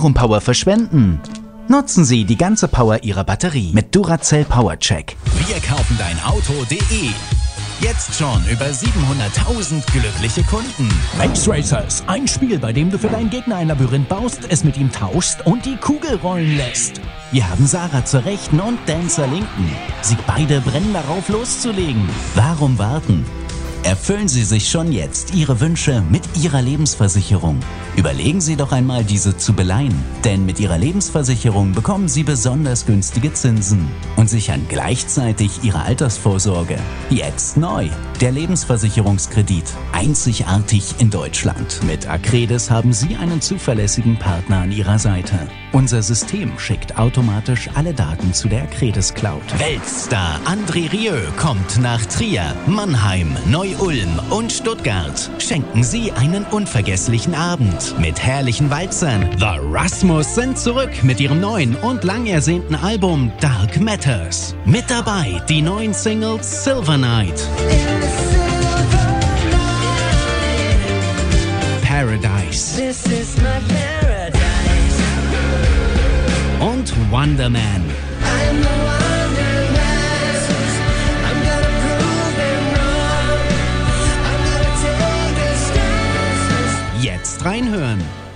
Warum Power verschwenden? Nutzen Sie die ganze Power Ihrer Batterie mit Duracell Power Check. Wir kaufen dein Auto.de. Jetzt schon über 700.000 glückliche Kunden. Maze Racers, ein Spiel, bei dem du für deinen Gegner ein Labyrinth baust, es mit ihm tauschst und die Kugel rollen lässt. Wir haben Sarah zur Rechten und Dan zur Linken. Sie beide brennen darauf, loszulegen. Warum warten? Erfüllen Sie sich schon jetzt Ihre Wünsche mit Ihrer Lebensversicherung. Überlegen Sie doch einmal, diese zu beleihen. Denn mit Ihrer Lebensversicherung bekommen Sie besonders günstige Zinsen und sichern gleichzeitig Ihre Altersvorsorge. Jetzt neu. Der Lebensversicherungskredit. Einzigartig in Deutschland. Mit Acredis haben Sie einen zuverlässigen Partner an Ihrer Seite. Unser System schickt automatisch alle Daten zu der Acredis Cloud. Weltstar André Rieu kommt nach Trier, Mannheim, Neu-Ulm und Stuttgart. Schenken Sie einen unvergesslichen Abend mit herrlichen Walzern. The Rasmus sind zurück mit ihrem neuen und lang ersehnten Album Dark Matters. Mit dabei die neuen Singles Silver Night, Paradise und Wonder Man. Jetzt reinhören.